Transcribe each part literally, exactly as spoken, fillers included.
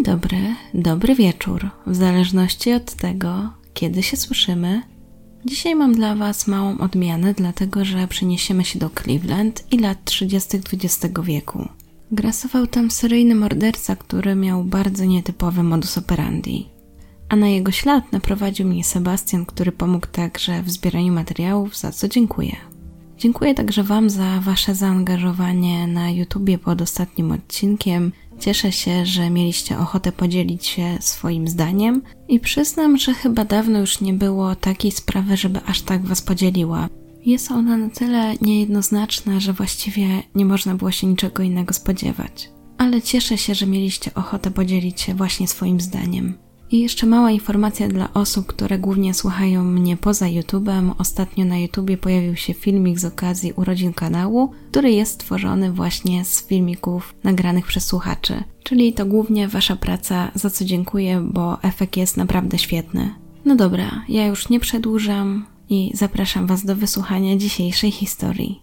dobry, dobry wieczór, w zależności od tego, kiedy się słyszymy. Dzisiaj mam dla Was małą odmianę, dlatego że przeniesiemy się do Cleveland i lat trzydziestych dwudziestego wieku. Grasował tam seryjny morderca, który miał bardzo nietypowy modus operandi. A na jego ślad naprowadził mnie Sebastian, który pomógł także w zbieraniu materiałów, za co dziękuję. Dziękuję także Wam za Wasze zaangażowanie na YouTubie pod ostatnim odcinkiem. Cieszę się, że mieliście ochotę podzielić się swoim zdaniem i przyznam, że chyba dawno już nie było takiej sprawy, żeby aż tak Was podzieliła. Jest ona na tyle niejednoznaczna, że właściwie nie można było się niczego innego spodziewać. Ale cieszę się, że mieliście ochotę podzielić się właśnie swoim zdaniem. I jeszcze mała informacja dla osób, które głównie słuchają mnie poza YouTubem. Ostatnio na YouTubie pojawił się filmik z okazji urodzin kanału, który jest stworzony właśnie z filmików nagranych przez słuchaczy. Czyli to głównie Wasza praca, za co dziękuję, bo efekt jest naprawdę świetny. No dobra, ja już nie przedłużam i zapraszam Was do wysłuchania dzisiejszej historii.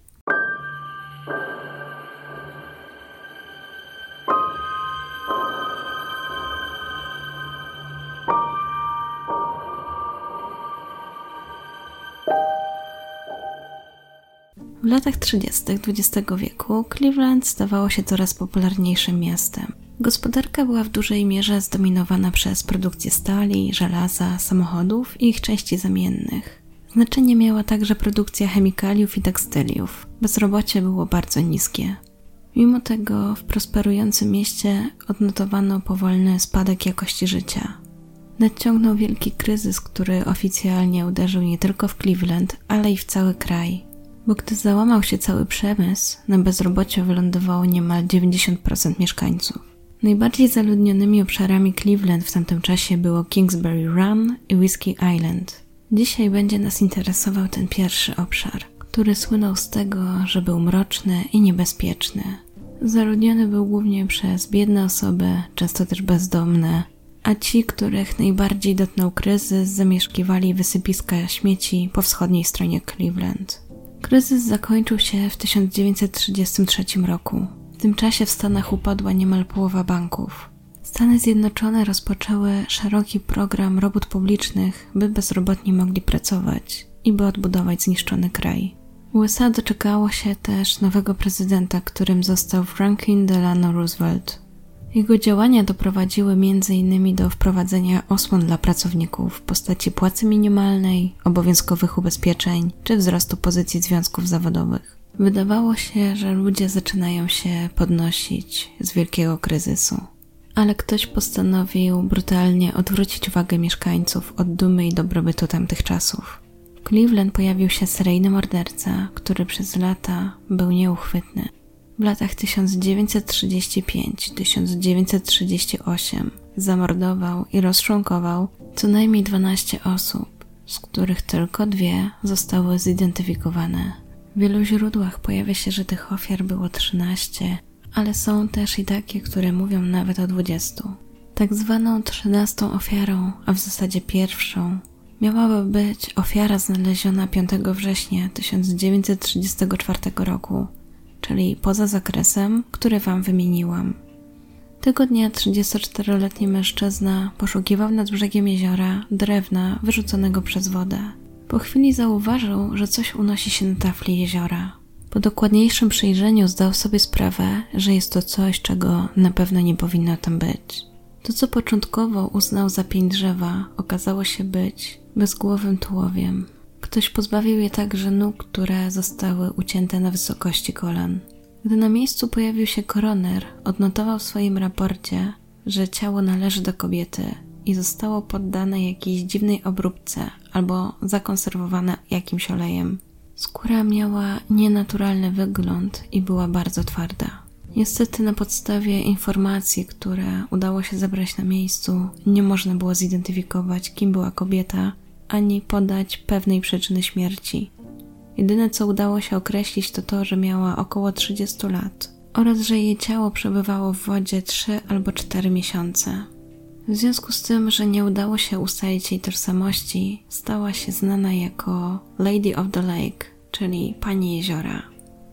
W latach trzydziestych dwudziestego wieku Cleveland stawało się coraz popularniejszym miastem. Gospodarka była w dużej mierze zdominowana przez produkcję stali, żelaza, samochodów i ich części zamiennych. Znaczenie miała także produkcja chemikaliów i tekstyliów. Bezrobocie było bardzo niskie. Mimo tego w prosperującym mieście odnotowano powolny spadek jakości życia. Nadciągnął wielki kryzys, który oficjalnie uderzył nie tylko w Cleveland, ale i w cały kraj. Bo gdy załamał się cały przemysł, na bezrobociu wylądowało niemal dziewięćdziesiąt procent mieszkańców. Najbardziej zaludnionymi obszarami Cleveland w tamtym czasie było Kingsbury Run i Whiskey Island. Dzisiaj będzie nas interesował ten pierwszy obszar, który słynął z tego, że był mroczny i niebezpieczny. Zaludniony był głównie przez biedne osoby, często też bezdomne, a ci, których najbardziej dotknął kryzys, zamieszkiwali wysypiska śmieci po wschodniej stronie Cleveland. Kryzys zakończył się w tysiąc dziewięćset trzydziestym trzecim roku. W tym czasie w Stanach upadła niemal połowa banków. Stany Zjednoczone rozpoczęły szeroki program robót publicznych, by bezrobotni mogli pracować i by odbudować zniszczony kraj. U S A doczekało się też nowego prezydenta, którym został Franklin Delano Roosevelt. Jego działania doprowadziły między innymi do wprowadzenia osłon dla pracowników w postaci płacy minimalnej, obowiązkowych ubezpieczeń czy wzrostu pozycji związków zawodowych. Wydawało się, że ludzie zaczynają się podnosić z wielkiego kryzysu. Ale ktoś postanowił brutalnie odwrócić uwagę mieszkańców od dumy i dobrobytu tamtych czasów. W Cleveland pojawił się seryjny morderca, który przez lata był nieuchwytny. W latach tysiąc dziewięćset trzydziestym piątym do tysiąc dziewięćset trzydziestego ósmego zamordował i rozczłonkował co najmniej dwanaście osób, z których tylko dwie zostały zidentyfikowane. W wielu źródłach pojawia się, że tych ofiar było trzynaście, ale są też i takie, które mówią nawet o dwudziestu. Tak zwaną trzynastą ofiarą, a w zasadzie pierwszą, miałaby być ofiara znaleziona piątego września tysiąc dziewięćset trzydziestego czwartego roku, czyli poza zakresem, który Wam wymieniłam. Tego dnia trzydziestoczteroletni mężczyzna poszukiwał nad brzegiem jeziora drewna wyrzuconego przez wodę. Po chwili zauważył, że coś unosi się na tafli jeziora. Po dokładniejszym przyjrzeniu zdał sobie sprawę, że jest to coś, czego na pewno nie powinno tam być. To, co początkowo uznał za pień drzewa, okazało się być bezgłowym tułowiem. Ktoś pozbawił je także nóg, które zostały ucięte na wysokości kolan. Gdy na miejscu pojawił się koroner, odnotował w swoim raporcie, że ciało należy do kobiety i zostało poddane jakiejś dziwnej obróbce albo zakonserwowane jakimś olejem. Skóra miała nienaturalny wygląd i była bardzo twarda. Niestety na podstawie informacji, które udało się zebrać na miejscu, nie można było zidentyfikować, kim była kobieta, ani podać pewnej przyczyny śmierci. Jedyne, co udało się określić, to to, że miała około trzydziestu lat oraz że jej ciało przebywało w wodzie trzy albo cztery miesiące. W związku z tym, że nie udało się ustalić jej tożsamości, stała się znana jako Lady of the Lake, czyli Pani Jeziora.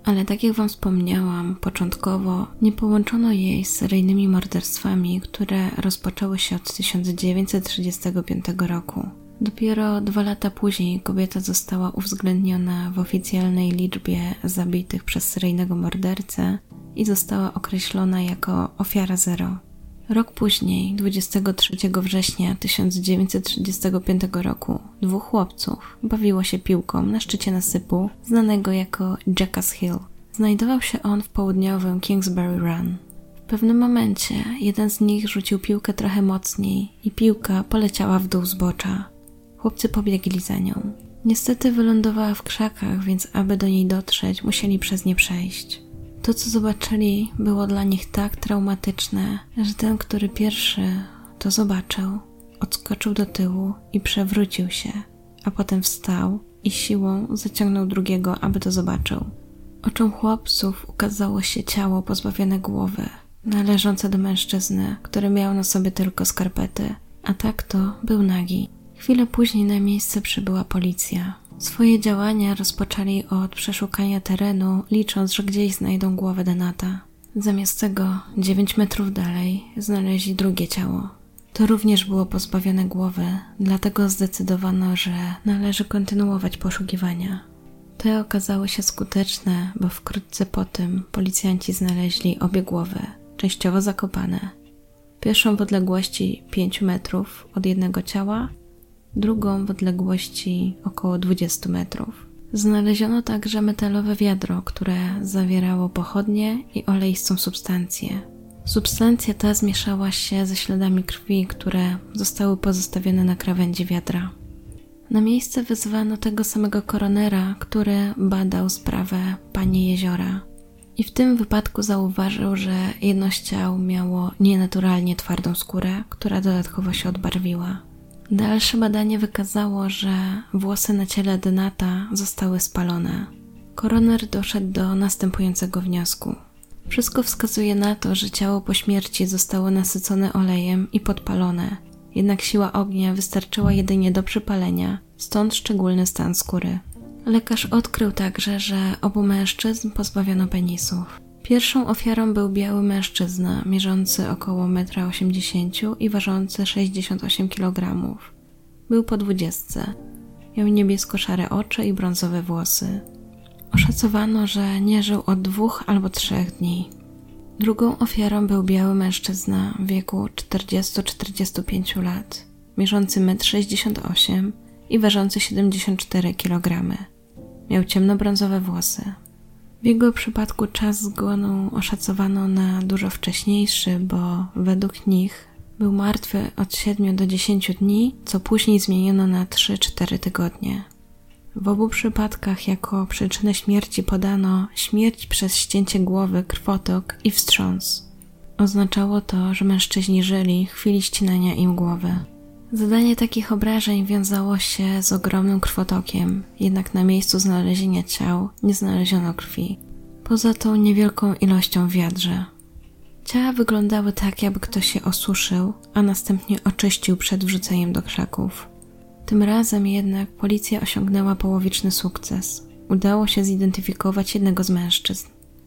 Ale tak jak Wam wspomniałam, początkowo nie połączono jej z seryjnymi morderstwami, które rozpoczęły się od tysiąc dziewięćset trzydziestego piątego roku. Dopiero dwa lata później kobieta została uwzględniona w oficjalnej liczbie zabitych przez seryjnego mordercę i została określona jako ofiara zero. Rok później, dwudziestego trzeciego września tysiąc dziewięćset trzydziestego piątego roku, dwóch chłopców bawiło się piłką na szczycie nasypu znanego jako Jackass Hill. Znajdował się on w południowym Kingsbury Run. W pewnym momencie jeden z nich rzucił piłkę trochę mocniej i piłka poleciała w dół zbocza. Chłopcy pobiegli za nią. Niestety wylądowała w krzakach, więc aby do niej dotrzeć, musieli przez nie przejść. To, co zobaczyli, było dla nich tak traumatyczne, że ten, który pierwszy to zobaczył, odskoczył do tyłu i przewrócił się, a potem wstał i siłą zaciągnął drugiego, aby to zobaczył. Oczom chłopców ukazało się ciało pozbawione głowy, należące do mężczyzny, który miał na sobie tylko skarpety, a tak to był nagi. Chwilę później na miejsce przybyła policja. Swoje działania rozpoczęli od przeszukania terenu, licząc, że gdzieś znajdą głowę Denata. Zamiast tego, dziewięć metrów dalej, znaleźli drugie ciało. To również było pozbawione głowy, dlatego zdecydowano, że należy kontynuować poszukiwania. Te okazały się skuteczne, bo wkrótce po tym policjanci znaleźli obie głowy, częściowo zakopane. Pierwszą w odległości pięć metrów od jednego ciała, drugą w odległości około dwadzieścia metrów. Znaleziono także metalowe wiadro, które zawierało pochodnie i oleistą substancję. Substancja ta zmieszała się ze śladami krwi, które zostały pozostawione na krawędzi wiadra. Na miejsce wezwano tego samego koronera, który badał sprawę pani Jeziora. I w tym wypadku zauważył, że jedno z ciał miało nienaturalnie twardą skórę, która dodatkowo się odbarwiła. Dalsze badanie wykazało, że włosy na ciele Denata zostały spalone. Koroner doszedł do następującego wniosku. Wszystko wskazuje na to, że ciało po śmierci zostało nasycone olejem i podpalone, jednak siła ognia wystarczyła jedynie do przypalenia, stąd szczególny stan skóry. Lekarz odkrył także, że obu mężczyzn pozbawiono penisów. Pierwszą ofiarą był biały mężczyzna, mierzący około jeden osiemdziesiąt metrów i ważący sześćdziesiąt osiem kilogramów. Był po dwudziestce. Miał niebiesko-szare oczy i brązowe włosy. Oszacowano, że nie żył od dwóch albo trzech dni. Drugą ofiarą był biały mężczyzna w wieku czterdziestu do czterdziestu pięciu lat, mierzący jeden sześćdziesiąt osiem metrów i ważący siedemdziesiąt cztery kilogramy. Miał ciemnobrązowe włosy. W jego przypadku czas zgonu oszacowano na dużo wcześniejszy, bo według nich był martwy od siedmiu do dziesięciu dni, co później zmieniono na trzy cztery tygodnie. W obu przypadkach jako przyczynę śmierci podano śmierć przez ścięcie głowy, krwotok i wstrząs. Oznaczało to, że mężczyźni żyli w chwili ścinania im głowy. Zadanie takich obrażeń wiązało się z ogromnym krwotokiem, jednak na miejscu znalezienia ciał nie znaleziono krwi. Poza tą niewielką ilością w wiadrze. Ciała wyglądały tak, jakby ktoś je osuszył, a następnie oczyścił przed wrzuceniem do krzaków. Tym razem jednak policja osiągnęła połowiczny sukces. Udało się zidentyfikować jednego z mężczyzn.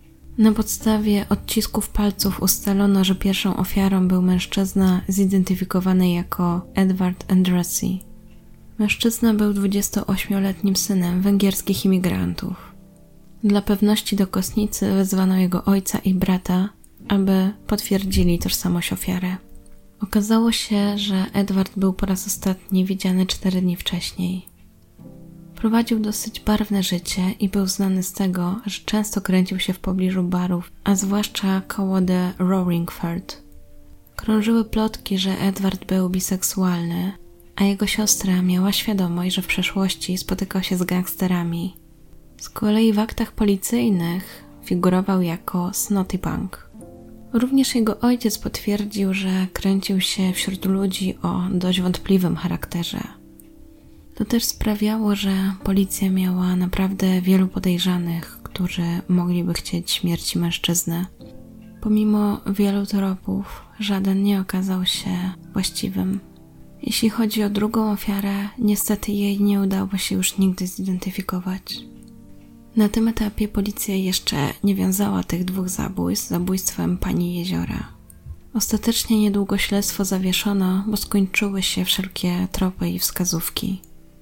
Na podstawie odcisków palców ustalono, że pierwszą ofiarą był mężczyzna zidentyfikowany jako Edward Andresi. Mężczyzna był dwudziestoośmioletnim synem węgierskich imigrantów. Dla pewności do kostnicy wezwano jego ojca i brata, aby potwierdzili tożsamość ofiary. Okazało się, że Edward był po raz ostatni widziany cztery dni wcześniej. Prowadził dosyć barwne życie i był znany z tego, że często kręcił się w pobliżu barów, a zwłaszcza koło The Roaring Ford. Krążyły plotki, że Edward był biseksualny, a jego siostra miała świadomość, że w przeszłości spotykał się z gangsterami. Z kolei w aktach policyjnych figurował jako Snotty Punk. Również jego ojciec potwierdził, że kręcił się wśród ludzi o dość wątpliwym charakterze. To też sprawiało, że policja miała naprawdę wielu podejrzanych, którzy mogliby chcieć śmierci mężczyzny. Pomimo wielu tropów, żaden nie okazał się właściwym. Jeśli chodzi o drugą ofiarę, niestety jej nie udało się już nigdy zidentyfikować. Na tym etapie policja jeszcze nie wiązała tych dwóch zabójstw z zabójstwem pani Jeziora. Ostatecznie niedługo śledztwo zawieszono, bo skończyły się wszelkie tropy i wskazówki.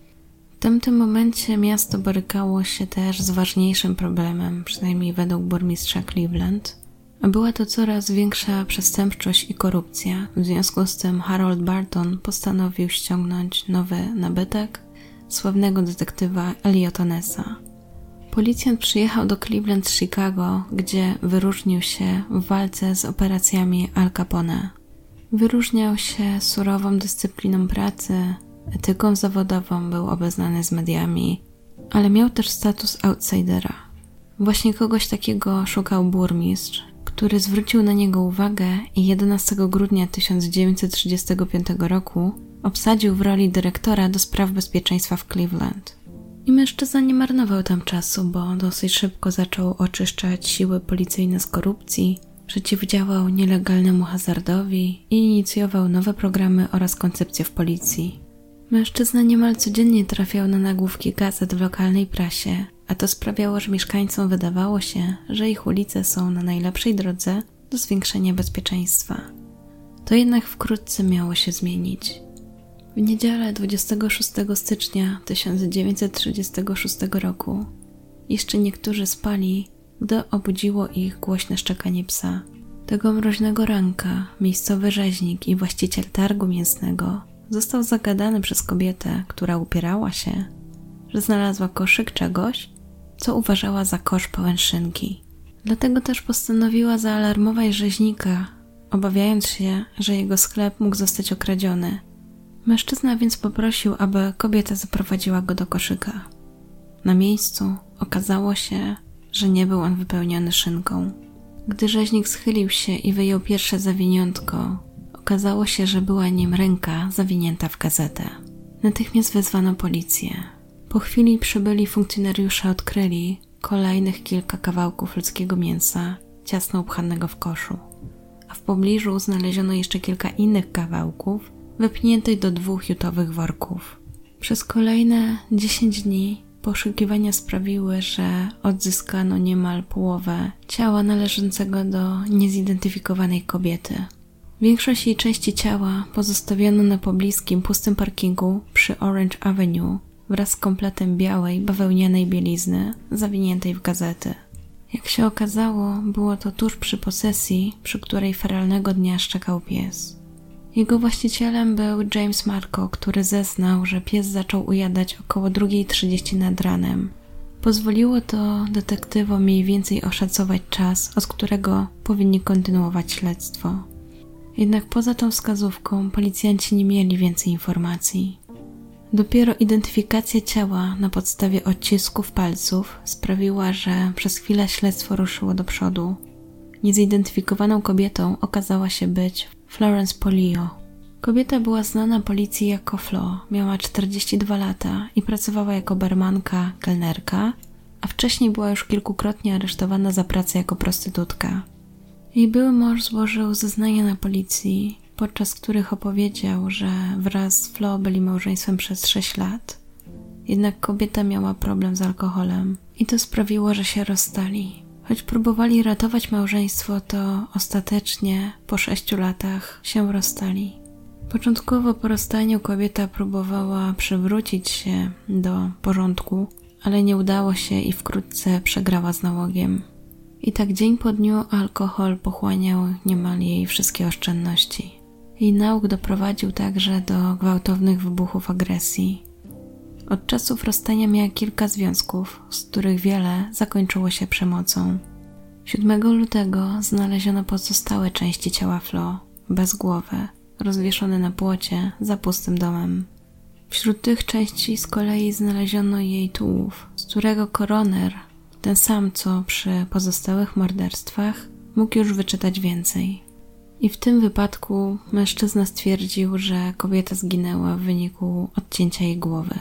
W tamtym momencie miasto borykało się też z ważniejszym problemem, przynajmniej według burmistrza Cleveland, a była to coraz większa przestępczość i korupcja. W związku z tym Harold Barton postanowił ściągnąć nowy nabytek sławnego detektywa Eliota Nessa. Policjant przyjechał do Cleveland z Chicago, gdzie wyróżnił się w walce z operacjami Al Capone. Wyróżniał się surową dyscypliną pracy, etyką zawodową, był obeznany z mediami, ale miał też status outsidera. Właśnie kogoś takiego szukał burmistrz, który zwrócił na niego uwagę i jedenastego grudnia tysiąc dziewięćset trzydziestego piątego roku obsadził w roli dyrektora do spraw bezpieczeństwa w Cleveland. I mężczyzna nie marnował tam czasu, bo dosyć szybko zaczął oczyszczać siły policyjne z korupcji, przeciwdziałał nielegalnemu hazardowi i inicjował nowe programy oraz koncepcje w policji. Mężczyzna niemal codziennie trafiał na nagłówki gazet w lokalnej prasie, a to sprawiało, że mieszkańcom wydawało się, że ich ulice są na najlepszej drodze do zwiększenia bezpieczeństwa. To jednak wkrótce miało się zmienić. W niedzielę dwudziestego szóstego stycznia tysiąc dziewięćset trzydziestego szóstego roku jeszcze niektórzy spali, gdy obudziło ich głośne szczekanie psa. Tego mroźnego ranka miejscowy rzeźnik i właściciel targu mięsnego został zagadany przez kobietę, która upierała się, że znalazła koszyk czegoś, co uważała za kosz pełen szynki. Dlatego też postanowiła zaalarmować rzeźnika, obawiając się, że jego sklep mógł zostać okradziony. Mężczyzna więc poprosił, aby kobieta zaprowadziła go do koszyka. Na miejscu okazało się, że nie był on wypełniony szynką. Gdy rzeźnik schylił się i wyjął pierwsze zawiniątko, okazało się, że była nim ręka zawinięta w gazetę. Natychmiast wezwano policję. Po chwili przybyli funkcjonariusze odkryli kolejnych kilka kawałków ludzkiego mięsa, ciasno upchanego w koszu, a w pobliżu znaleziono jeszcze kilka innych kawałków, wypchniętych do dwóch jutowych worków. Przez kolejne dziesięć dni poszukiwania sprawiły, że odzyskano niemal połowę ciała należącego do niezidentyfikowanej kobiety. Większość jej części ciała pozostawiono na pobliskim pustym parkingu przy Orange Avenue wraz z kompletem białej, bawełnianej bielizny zawiniętej w gazety. Jak się okazało, było to tuż przy posesji, przy której feralnego dnia szczekał pies. Jego właścicielem był James Marco, który zeznał, że pies zaczął ujadać około drugiej trzydzieści nad ranem. Pozwoliło to detektywom mniej więcej oszacować czas, od którego powinni kontynuować śledztwo. Jednak poza tą wskazówką policjanci nie mieli więcej informacji. Dopiero identyfikacja ciała na podstawie odcisków palców sprawiła, że przez chwilę śledztwo ruszyło do przodu. Niezidentyfikowaną kobietą okazała się być Florence Polio. Kobieta była znana policji jako Flo, miała czterdzieści dwa lata i pracowała jako barmanka, kelnerka, a wcześniej była już kilkukrotnie aresztowana za pracę jako prostytutka. Jej były mąż złożył zeznania na policji, podczas których opowiedział, że wraz z Flo byli małżeństwem przez sześć lat. Jednak kobieta miała problem z alkoholem i to sprawiło, że się rozstali. Choć próbowali ratować małżeństwo, to ostatecznie po sześciu latach się rozstali. Początkowo po rozstaniu kobieta próbowała przywrócić się do porządku, ale nie udało się i wkrótce przegrała z nałogiem. I tak dzień po dniu alkohol pochłaniał niemal jej wszystkie oszczędności. Jej nałóg doprowadził także do gwałtownych wybuchów agresji. Od czasów rozstania miała kilka związków, z których wiele zakończyło się przemocą. siódmego lutego znaleziono pozostałe części ciała Flo, bez głowy, rozwieszone na płocie za pustym domem. Wśród tych części z kolei znaleziono jej tułów, z którego koroner, ten sam co przy pozostałych morderstwach, mógł już wyczytać więcej. I w tym wypadku mężczyzna stwierdził, że kobieta zginęła w wyniku odcięcia jej głowy.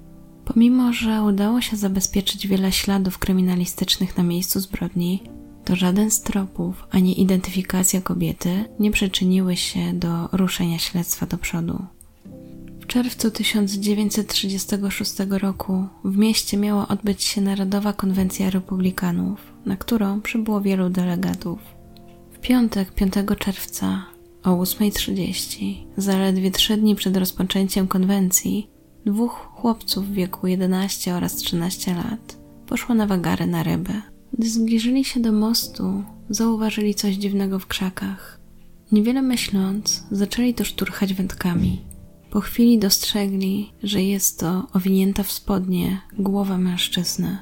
Pomimo, że udało się zabezpieczyć wiele śladów kryminalistycznych na miejscu zbrodni, to żaden z tropów ani identyfikacja kobiety nie przyczyniły się do ruszenia śledztwa do przodu. W czerwcu tysiąc dziewięćset trzydziestego szóstego roku w mieście miała odbyć się Narodowa Konwencja Republikanów, na którą przybyło wielu delegatów. W piątek, piątego czerwca o ósma trzydzieści, zaledwie trzy dni przed rozpoczęciem konwencji, dwóch chłopców w wieku jedenaście oraz trzynaście lat poszło na wagary na ryby. Gdy zbliżyli się do mostu, zauważyli coś dziwnego w krzakach. Niewiele myśląc, zaczęli to szturchać wędkami. Po chwili dostrzegli, że jest to owinięta w spodnie głowa mężczyzny.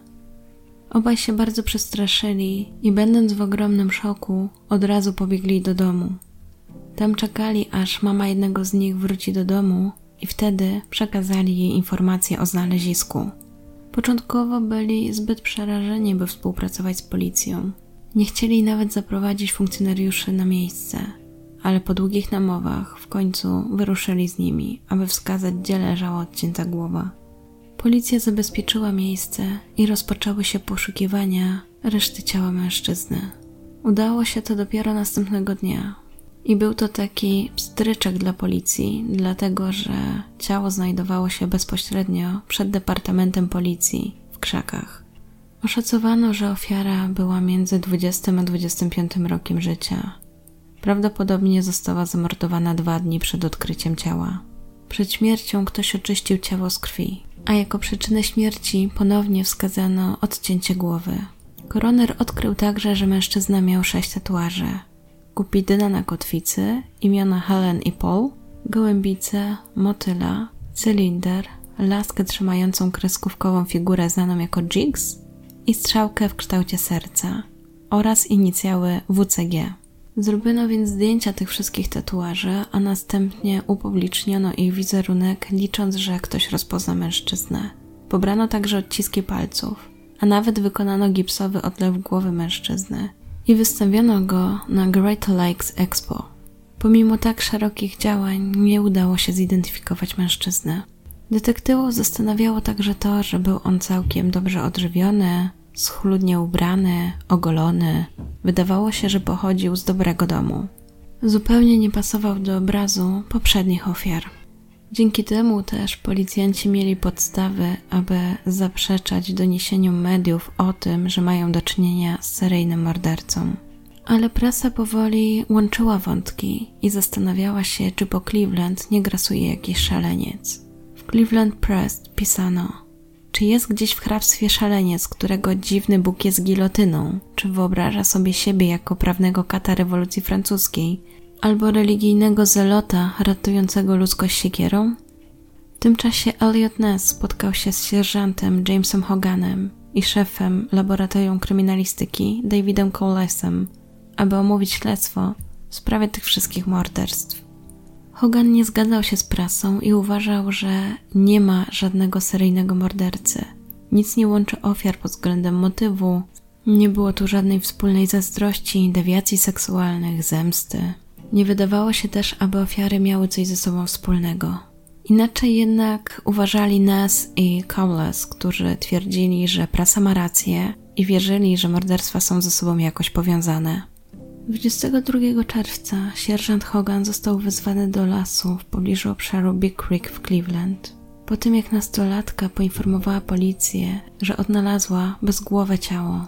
Obaj się bardzo przestraszyli i będąc w ogromnym szoku, od razu pobiegli do domu. Tam czekali, aż mama jednego z nich wróci do domu i wtedy przekazali jej informacje o znalezisku. Początkowo byli zbyt przerażeni, by współpracować z policją. Nie chcieli nawet zaprowadzić funkcjonariuszy na miejsce, ale po długich namowach w końcu wyruszyli z nimi, aby wskazać, gdzie leżała odcięta głowa. Policja zabezpieczyła miejsce i rozpoczęły się poszukiwania reszty ciała mężczyzny. Udało się to dopiero następnego dnia. I był to taki pstryczek dla policji, dlatego że ciało znajdowało się bezpośrednio przed Departamentem Policji w krzakach. Oszacowano, że ofiara była między dwudziestym a dwudziestym piątym rokiem życia. Prawdopodobnie została zamordowana dwa dni przed odkryciem ciała. Przed śmiercią ktoś oczyścił ciało z krwi, a jako przyczynę śmierci ponownie wskazano odcięcie głowy. Koroner odkrył także, że mężczyzna miał sześć tatuaży. Kupidyna na kotwicy, imiona Helen i Paul, gołębicę, motyla, cylinder, laskę trzymającą kreskówkową figurę znaną jako Jigs i strzałkę w kształcie serca oraz inicjały W C G. Zrobiono więc zdjęcia tych wszystkich tatuaży, a następnie upubliczniono ich wizerunek, licząc, że ktoś rozpozna mężczyznę. Pobrano także odciski palców, a nawet wykonano gipsowy odlew głowy mężczyzny i wystawiono go na Great Lakes Expo. Pomimo tak szerokich działań nie udało się zidentyfikować mężczyzny. Detektywów zastanawiało także to, że był on całkiem dobrze odżywiony, schludnie ubrany, ogolony. Wydawało się, że pochodził z dobrego domu. Zupełnie nie pasował do obrazu poprzednich ofiar. Dzięki temu też policjanci mieli podstawy, aby zaprzeczać doniesieniom mediów o tym, że mają do czynienia z seryjnym mordercą. Ale prasa powoli łączyła wątki i zastanawiała się, czy po Cleveland nie grasuje jakiś szaleniec. W Cleveland Press pisano: czy jest gdzieś w hrabstwie szaleniec, którego dziwny Bóg jest gilotyną? Czy wyobraża sobie siebie jako prawnego kata rewolucji francuskiej? Albo religijnego zelota ratującego ludzkość siekierą? W tym czasie Elliot Ness spotkał się z sierżantem Jamesem Hoganem i szefem laboratorium kryminalistyki Davidem Cowlesem, aby omówić śledztwo w sprawie tych wszystkich morderstw. Hogan nie zgadzał się z prasą i uważał, że nie ma żadnego seryjnego mordercy. Nic nie łączy ofiar pod względem motywu, nie było tu żadnej wspólnej zazdrości, dewiacji seksualnych, zemsty. Nie wydawało się też, aby ofiary miały coś ze sobą wspólnego. Inaczej jednak uważali Ness i Cowles, którzy twierdzili, że prasa ma rację i wierzyli, że morderstwa są ze sobą jakoś powiązane. dwudziestego drugiego czerwca sierżant Hogan został wezwany do lasu w pobliżu obszaru Big Creek w Cleveland. Po tym jak nastolatka poinformowała policję, że odnalazła bezgłowe ciało.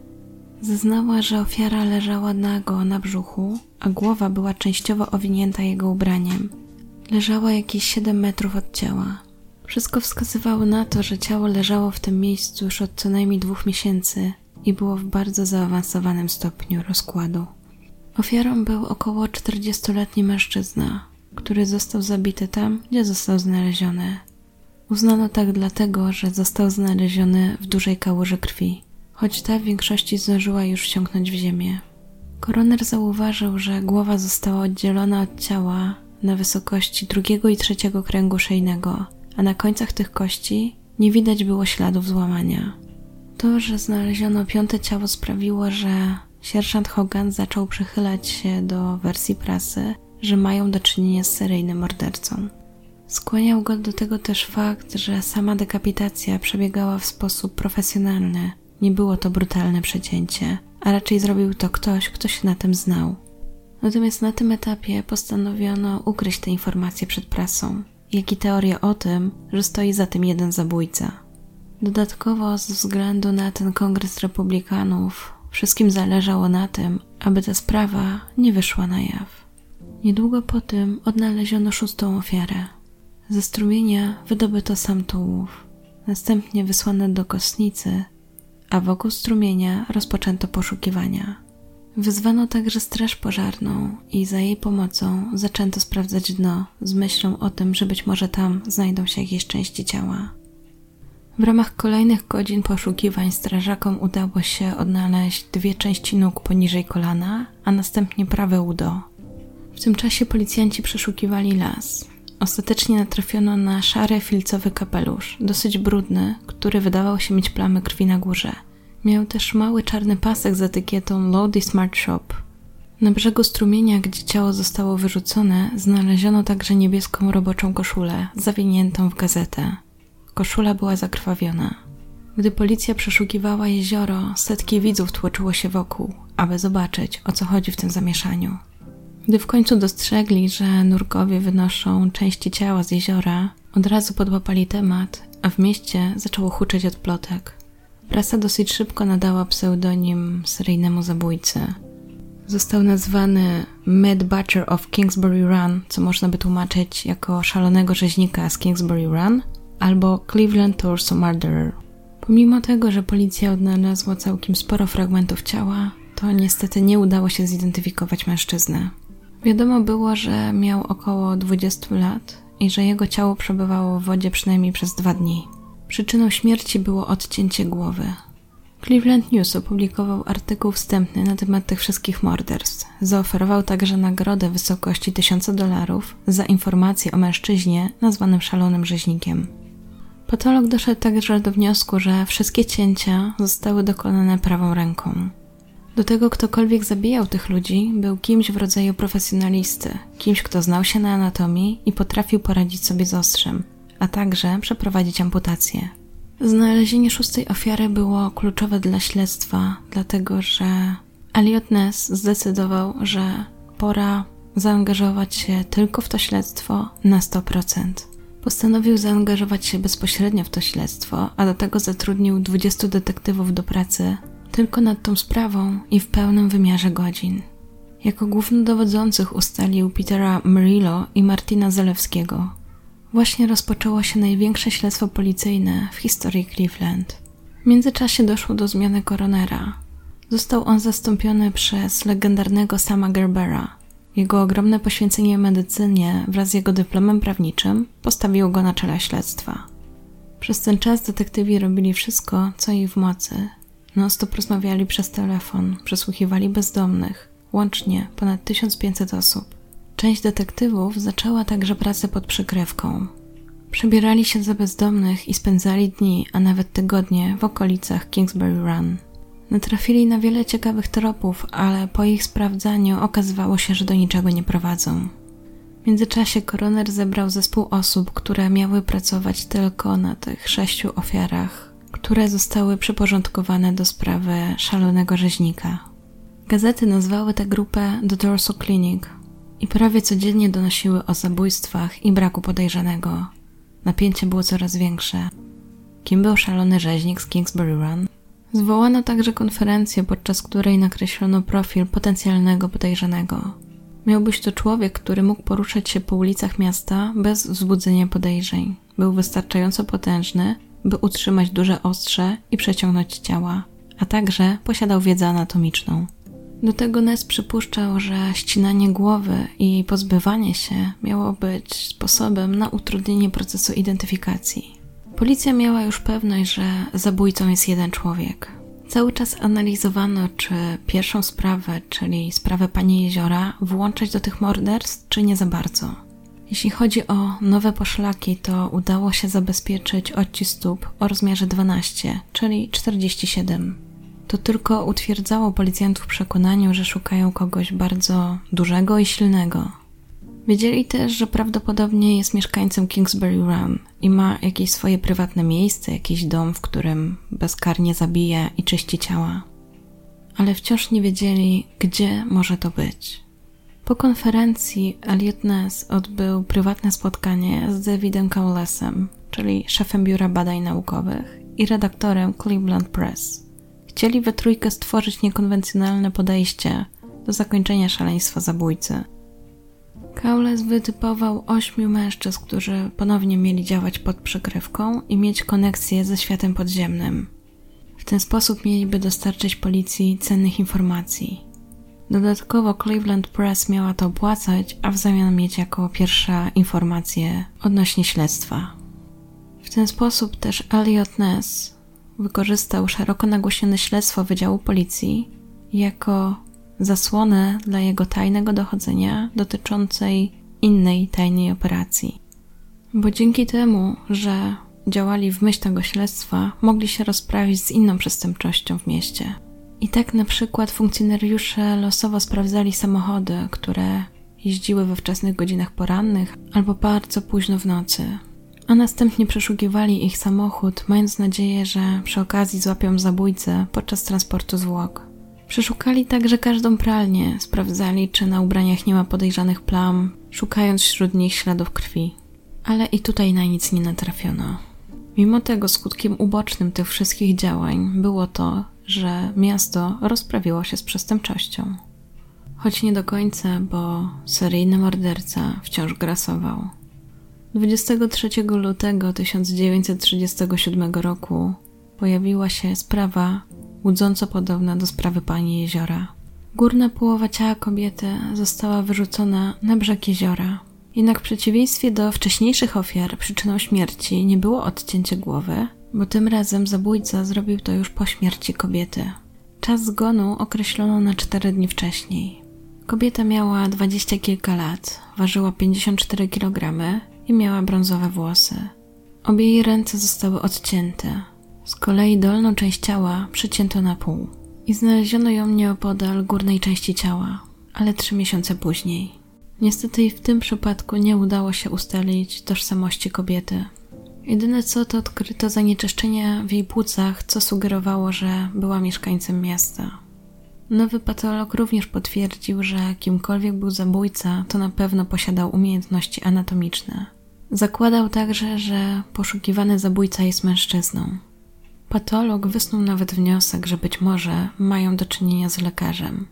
Zeznała, że ofiara leżała nago na brzuchu, a głowa była częściowo owinięta jego ubraniem. Leżała jakieś siedem metrów od ciała. Wszystko wskazywało na to, że ciało leżało w tym miejscu już od co najmniej dwóch miesięcy i było w bardzo zaawansowanym stopniu rozkładu. Ofiarą był około czterdziestoletni mężczyzna, który został zabity tam, gdzie został znaleziony. Uznano tak dlatego, że został znaleziony w dużej kałuży krwi, choć ta w większości zdążyła już wsiąknąć w ziemię. Koroner zauważył, że głowa została oddzielona od ciała na wysokości drugiego i trzeciego kręgu szyjnego, a na końcach tych kości nie widać było śladów złamania. To, że znaleziono piąte ciało, sprawiło, że sierżant Hogan zaczął przychylać się do wersji prasy, że mają do czynienia z seryjnym mordercą. Skłaniał go do tego też fakt, że sama dekapitacja przebiegała w sposób profesjonalny. Nie było to brutalne przecięcie, a raczej zrobił to ktoś, kto się na tym znał. Natomiast na tym etapie postanowiono ukryć te informacje przed prasą jak i teorię o tym, że stoi za tym jeden zabójca. Dodatkowo ze względu na ten kongres republikanów wszystkim zależało na tym, aby ta sprawa nie wyszła na jaw. Niedługo po tym odnaleziono szóstą ofiarę. Ze strumienia wydobyto sam tułów, następnie wysłano do kostnicy, a wokół strumienia rozpoczęto poszukiwania. Wezwano także straż pożarną i za jej pomocą zaczęto sprawdzać dno z myślą o tym, że być może tam znajdą się jakieś części ciała. W ramach kolejnych godzin poszukiwań strażakom udało się odnaleźć dwie części nóg poniżej kolana, a następnie prawe udo. W tym czasie policjanci przeszukiwali las. Ostatecznie natrafiono na szary filcowy kapelusz, dosyć brudny, który wydawał się mieć plamy krwi na górze. Miał też mały czarny pasek z etykietą Lodi Smart Shop. Na brzegu strumienia, gdzie ciało zostało wyrzucone, znaleziono także niebieską roboczą koszulę, zawiniętą w gazetę. Koszula była zakrwawiona. Gdy policja przeszukiwała jezioro, setki widzów tłoczyło się wokół, aby zobaczyć, o co chodzi w tym zamieszaniu. Gdy w końcu dostrzegli, że nurkowie wynoszą części ciała z jeziora, od razu podłapali temat, a w mieście zaczęło huczeć od plotek. Prasa dosyć szybko nadała pseudonim seryjnemu zabójcy. Został nazwany Mad Butcher of Kingsbury Run, co można by tłumaczyć jako szalonego rzeźnika z Kingsbury Run, albo Cleveland Torso Murderer. Pomimo tego, że policja odnalazła całkiem sporo fragmentów ciała, to niestety nie udało się zidentyfikować mężczyznę. Wiadomo było, że miał około dwudziestu lat i że jego ciało przebywało w wodzie przynajmniej przez dwa dni. Przyczyną śmierci było odcięcie głowy. Cleveland News opublikował artykuł wstępny na temat tych wszystkich morderstw. Zaoferował także nagrodę w wysokości tysiąca dolarów za informacje o mężczyźnie nazwanym szalonym rzeźnikiem. Patolog doszedł także do wniosku, że wszystkie cięcia zostały dokonane prawą ręką. Do tego ktokolwiek zabijał tych ludzi był kimś w rodzaju profesjonalisty, kimś, kto znał się na anatomii i potrafił poradzić sobie z ostrzem, a także przeprowadzić amputację. Znalezienie szóstej ofiary było kluczowe dla śledztwa, dlatego że Elliot Ness zdecydował, że pora zaangażować się tylko w to śledztwo na sto procent. Postanowił zaangażować się bezpośrednio w to śledztwo, a do tego zatrudnił dwudziestu detektywów do pracy tylko nad tą sprawą i w pełnym wymiarze godzin. Jako głównodowodzących ustalił Petera Murillo i Martina Zalewskiego. Właśnie rozpoczęło się największe śledztwo policyjne w historii Cleveland. W międzyczasie doszło do zmiany koronera. Został on zastąpiony przez legendarnego Sama Gerbera. Jego ogromne poświęcenie medycynie wraz z jego dyplomem prawniczym postawiło go na czele śledztwa. Przez ten czas detektywi robili wszystko, co ich w mocy. Non-stop rozmawiali przez telefon, przesłuchiwali bezdomnych, łącznie ponad tysiąc pięćset osób. Część detektywów zaczęła także pracę pod przykrywką. Przebierali się za bezdomnych i spędzali dni, a nawet tygodnie w okolicach Kingsbury Run. Natrafili na wiele ciekawych tropów, ale po ich sprawdzaniu okazywało się, że do niczego nie prowadzą. W międzyczasie koroner zebrał zespół osób, które miały pracować tylko na tych sześciu ofiarach, które zostały przyporządkowane do sprawy szalonego rzeźnika. Gazety nazwały tę grupę The Torso Clinic i prawie codziennie donosiły o zabójstwach i braku podejrzanego. Napięcie było coraz większe. Kim był szalony rzeźnik z Kingsbury Run? Zwołano także konferencję, podczas której nakreślono profil potencjalnego podejrzanego. Miał być to człowiek, który mógł poruszać się po ulicach miasta bez wzbudzenia podejrzeń. Był wystarczająco potężny, by utrzymać duże ostrze i przeciągnąć ciała, a także posiadał wiedzę anatomiczną. Do tego Ness przypuszczał, że ścinanie głowy i jej pozbywanie się miało być sposobem na utrudnienie procesu identyfikacji. Policja miała już pewność, że zabójcą jest jeden człowiek. Cały czas analizowano, czy pierwszą sprawę, czyli sprawę Pani Jeziora, włączać do tych morderstw, czy nie za bardzo. Jeśli chodzi o nowe poszlaki, to udało się zabezpieczyć odcisk stóp o rozmiarze dwanaście, czyli czterdzieści siedem. To tylko utwierdzało policjantów w przekonaniu, że szukają kogoś bardzo dużego i silnego. Wiedzieli też, że prawdopodobnie jest mieszkańcem Kingsbury Run i ma jakieś swoje prywatne miejsce, jakiś dom, w którym bezkarnie zabija i czyści ciała. Ale wciąż nie wiedzieli, gdzie może to być. Po konferencji Elliot Ness odbył prywatne spotkanie z Davidem Cowlesem, czyli szefem Biura Badań Naukowych i redaktorem Cleveland Press. Chcieli we trójkę stworzyć niekonwencjonalne podejście do zakończenia szaleństwa zabójcy. Cowles wytypował ośmiu mężczyzn, którzy ponownie mieli działać pod przykrywką i mieć koneksję ze światem podziemnym. W ten sposób mieliby dostarczyć policji cennych informacji. Dodatkowo Cleveland Press miała to opłacać, a w zamian mieć jako pierwsza informacje odnośnie śledztwa. W ten sposób też Elliot Ness wykorzystał szeroko nagłośnione śledztwo Wydziału Policji jako zasłonę dla jego tajnego dochodzenia dotyczącej innej tajnej operacji. Bo dzięki temu, że działali w myśl tego śledztwa, mogli się rozprawić z inną przestępczością w mieście. I tak na przykład funkcjonariusze losowo sprawdzali samochody, które jeździły we wczesnych godzinach porannych albo bardzo późno w nocy, a następnie przeszukiwali ich samochód, mając nadzieję, że przy okazji złapią zabójcę podczas transportu zwłok. Przeszukali także każdą pralnię, sprawdzali, czy na ubraniach nie ma podejrzanych plam, szukając wśród nich śladów krwi. Ale i tutaj na nic nie natrafiono. Mimo tego skutkiem ubocznym tych wszystkich działań było to, że miasto rozprawiło się z przestępczością. Choć nie do końca, bo seryjny morderca wciąż grasował. dwudziestego trzeciego lutego tysiąc dziewięćset trzydziestego siódmego roku pojawiła się sprawa łudząco podobna do sprawy Pani Jeziora. Górna połowa ciała kobiety została wyrzucona na brzeg jeziora. Jednak w przeciwieństwie do wcześniejszych ofiar przyczyną śmierci nie było odcięcie głowy, bo tym razem zabójca zrobił to już po śmierci kobiety. Czas zgonu określono na cztery dni wcześniej. Kobieta miała dwadzieścia kilka lat, ważyła pięćdziesiąt cztery kilogramy i miała brązowe włosy. Obie jej ręce zostały odcięte. Z kolei dolną część ciała przycięto na pół i znaleziono ją nieopodal górnej części ciała, ale trzy miesiące później. Niestety w tym przypadku nie udało się ustalić tożsamości kobiety. Jedyne co to odkryto zanieczyszczenia w jej płucach, co sugerowało, że była mieszkańcem miasta. Nowy patolog również potwierdził, że kimkolwiek był zabójca, to na pewno posiadał umiejętności anatomiczne. Zakładał także, że poszukiwany zabójca jest mężczyzną. Patolog wysnuł nawet wniosek, że być może mają do czynienia z lekarzem.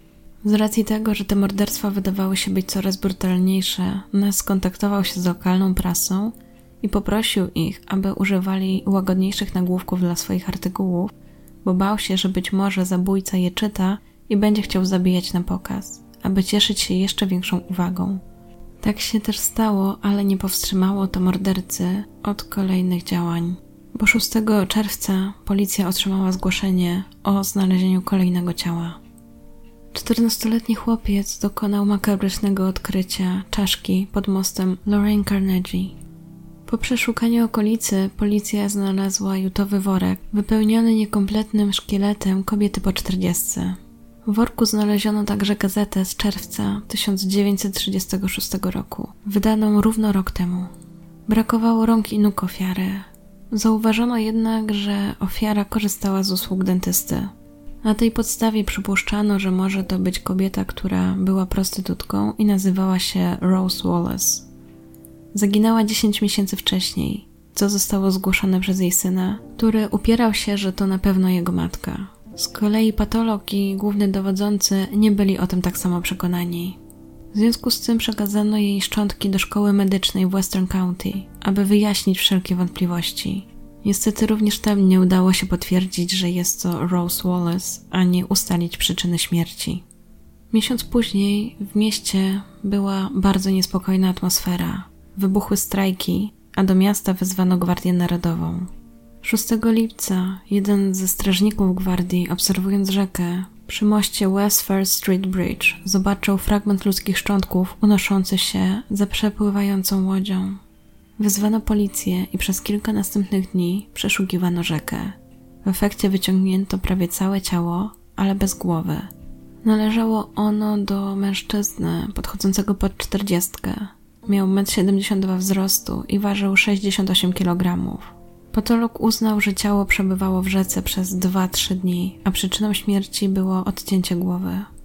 Z racji tego, że te morderstwa wydawały się być coraz brutalniejsze, Ness skontaktował się z lokalną prasą i poprosił ich, aby używali łagodniejszych nagłówków dla swoich artykułów, bo bał się, że być może zabójca je czyta i będzie chciał zabijać na pokaz, aby cieszyć się jeszcze większą uwagą. Tak się też stało, ale nie powstrzymało to mordercy od kolejnych działań, bo szóstego czerwca policja otrzymała zgłoszenie o znalezieniu kolejnego ciała. czternastoletni chłopiec dokonał makabrycznego odkrycia czaszki pod mostem Lorraine Carnegie. Po przeszukaniu okolicy policja znalazła jutowy worek wypełniony niekompletnym szkieletem kobiety po czterdziestce. W worku znaleziono także gazetę z czerwca tysiąc dziewięćset trzydziestego szóstego roku, wydaną równo rok temu. Brakowało rąk i nóg ofiary. Zauważono jednak, że ofiara korzystała z usług dentysty. Na tej podstawie przypuszczano, że może to być kobieta, która była prostytutką i nazywała się Rose Wallace. Zaginęła dziesięć miesięcy wcześniej, co zostało zgłoszone przez jej syna, który upierał się, że to na pewno jego matka. Z kolei patolog i główny dowodzący nie byli o tym tak samo przekonani. W związku z tym przekazano jej szczątki do szkoły medycznej w Western County, aby wyjaśnić wszelkie wątpliwości. Niestety również tam nie udało się potwierdzić, że jest to Rose Wallace, ani ustalić przyczyny śmierci. Miesiąc później w mieście była bardzo niespokojna atmosfera. Wybuchły strajki, a do miasta wezwano Gwardię Narodową. szóstego lipca jeden ze strażników gwardii, obserwując rzekę, przy moście West First Street Bridge zobaczył fragment ludzkich szczątków unoszący się za przepływającą łodzią. Wezwano policję i przez kilka następnych dni przeszukiwano rzekę. W efekcie wyciągnięto prawie całe ciało, ale bez głowy. Należało ono do mężczyzny podchodzącego pod czterdziestkę. Miał metr siedemdziesiąt dwa wzrostu i ważył sześćdziesiąt osiem kilogramów. Patolog uznał, że ciało przebywało w rzece przez dwa trzy dni, a przyczyną śmierci było odcięcie głowy.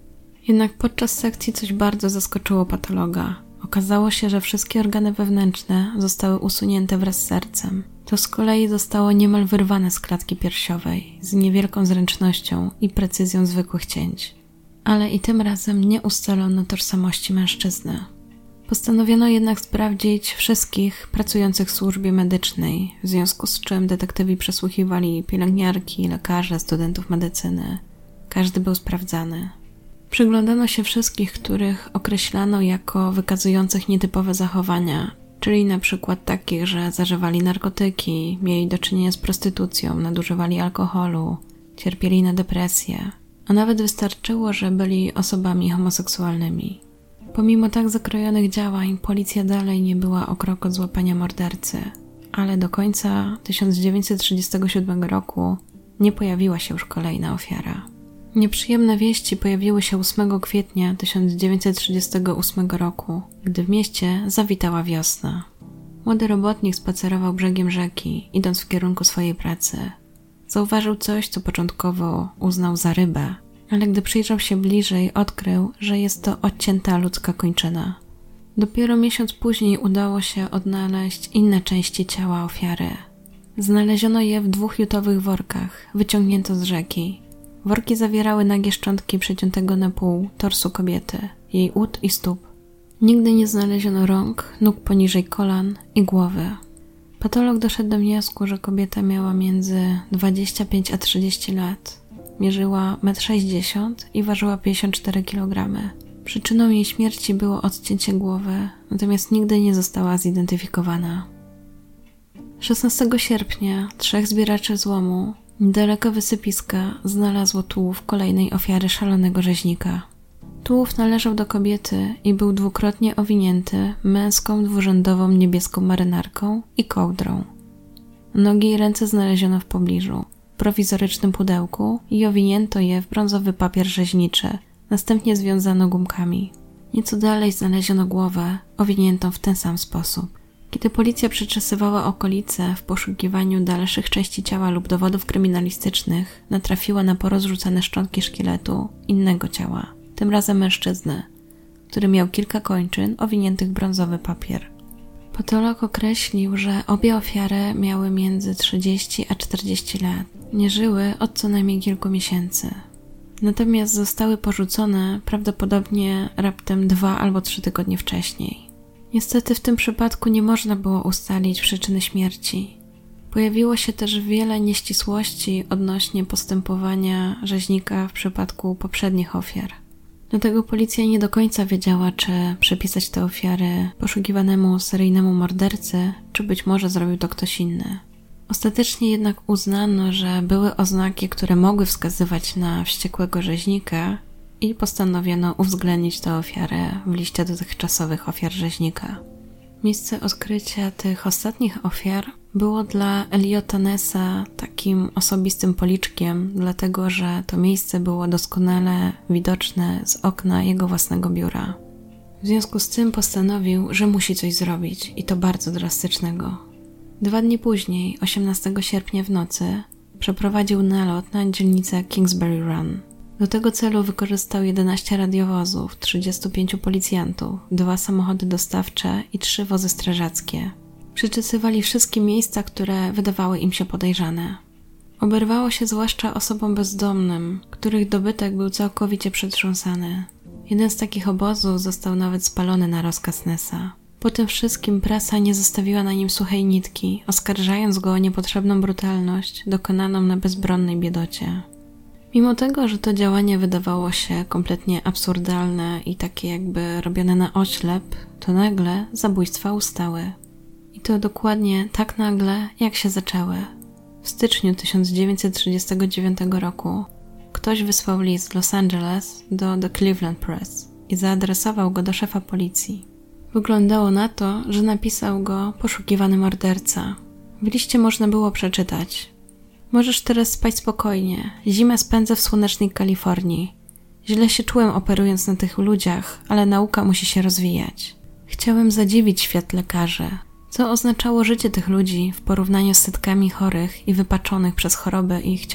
Jednak podczas sekcji coś bardzo zaskoczyło patologa. Okazało się, że wszystkie organy wewnętrzne zostały usunięte wraz z sercem. To z kolei zostało niemal wyrwane z klatki piersiowej, z niewielką zręcznością i precyzją zwykłych cięć. Ale i tym razem nie ustalono tożsamości mężczyzny. Postanowiono jednak sprawdzić wszystkich pracujących w służbie medycznej, w związku z czym detektywi przesłuchiwali pielęgniarki, lekarze, studentów medycyny. Każdy był sprawdzany. Przyglądano się wszystkich, których określano jako wykazujących nietypowe zachowania, czyli na przykład takich, że zażywali narkotyki, mieli do czynienia z prostytucją, nadużywali alkoholu, cierpieli na depresję, a nawet wystarczyło, że byli osobami homoseksualnymi. Pomimo tak zakrojonych działań, policja dalej nie była o krok od złapania mordercy, ale do końca tysiąc dziewięćset trzydziestego siódmego roku nie pojawiła się już kolejna ofiara. Nieprzyjemne wieści pojawiły się ósmego kwietnia tysiąc dziewięćset trzydziestego ósmego roku, gdy w mieście zawitała wiosna. Młody robotnik spacerował brzegiem rzeki, idąc w kierunku swojej pracy. Zauważył coś, co początkowo uznał za rybę, ale gdy przyjrzał się bliżej, odkrył, że jest to odcięta ludzka kończyna. Dopiero miesiąc później udało się odnaleźć inne części ciała ofiary. Znaleziono je w dwóch jutowych workach, wyciągnięto z rzeki. Worki zawierały nagie szczątki przeciętego na pół torsu kobiety, jej ud i stóp. Nigdy nie znaleziono rąk, nóg poniżej kolan i głowy. Patolog doszedł do wniosku, że kobieta miała między dwadzieścia pięć a trzydzieści lat. Mierzyła metr sześćdziesiąt i ważyła pięćdziesiąt cztery kilogramy. Przyczyną jej śmierci było odcięcie głowy, natomiast nigdy nie została zidentyfikowana. szesnastego sierpnia trzech zbieraczy złomu niedaleko wysypiska znalazło tułów kolejnej ofiary szalonego rzeźnika. Tułów należał do kobiety i był dwukrotnie owinięty męską dwurzędową niebieską marynarką i kołdrą. Nogi i ręce znaleziono w pobliżu, w prowizorycznym pudełku i owinięto je w brązowy papier rzeźniczy, następnie związano gumkami. Nieco dalej znaleziono głowę, owiniętą w ten sam sposób. Kiedy policja przeczesywała okolice w poszukiwaniu dalszych części ciała lub dowodów kryminalistycznych, natrafiła na porozrzucane szczątki szkieletu innego ciała, tym razem mężczyzny, który miał kilka kończyn owiniętych w brązowy papier. Patolog określił, że obie ofiary miały między trzydzieści a czterdzieści lat. Nie żyły od co najmniej kilku miesięcy. Natomiast zostały porzucone prawdopodobnie raptem dwa albo trzy tygodnie wcześniej. Niestety w tym przypadku nie można było ustalić przyczyny śmierci. Pojawiło się też wiele nieścisłości odnośnie postępowania rzeźnika w przypadku poprzednich ofiar. Dlatego policja nie do końca wiedziała, czy przypisać te ofiary poszukiwanemu seryjnemu mordercy, czy być może zrobił to ktoś inny. Ostatecznie jednak uznano, że były oznaki, które mogły wskazywać na wściekłego rzeźnika i postanowiono uwzględnić tę ofiarę w liście dotychczasowych ofiar rzeźnika. Miejsce odkrycia tych ostatnich ofiar było dla Eliota Nessa takim osobistym policzkiem, dlatego że to miejsce było doskonale widoczne z okna jego własnego biura. W związku z tym postanowił, że musi coś zrobić i to bardzo drastycznego. Dwa dni później, osiemnastego sierpnia w nocy, przeprowadził nalot na dzielnicę Kingsbury Run. Do tego celu wykorzystał jedenaście radiowozów, trzydziestu pięciu policjantów, dwa samochody dostawcze i trzy wozy strażackie. Przeczesywali wszystkie miejsca, które wydawały im się podejrzane. Oberwało się zwłaszcza osobom bezdomnym, których dobytek był całkowicie przetrząsany. Jeden z takich obozów został nawet spalony na rozkaz Nessa. Po tym wszystkim prasa nie zostawiła na nim suchej nitki, oskarżając go o niepotrzebną brutalność dokonaną na bezbronnej biedocie. Mimo tego, że to działanie wydawało się kompletnie absurdalne i takie jakby robione na oślep, to nagle zabójstwa ustały. I to dokładnie tak nagle, jak się zaczęły. W styczniu tysiąc dziewięćset trzydziestego dziewiątego roku ktoś wysłał list z Los Angeles do The Cleveland Press i zaadresował go do szefa policji. Wyglądało na to, że napisał go poszukiwany morderca. W liście można było przeczytać: możesz teraz spać spokojnie. Zimę spędzę w słonecznej Kalifornii. Źle się czułem operując na tych ludziach, ale nauka musi się rozwijać. Chciałem zadziwić świat lekarzy, co oznaczało życie tych ludzi w porównaniu z setkami chorych i wypaczonych przez chorobę ich ciał.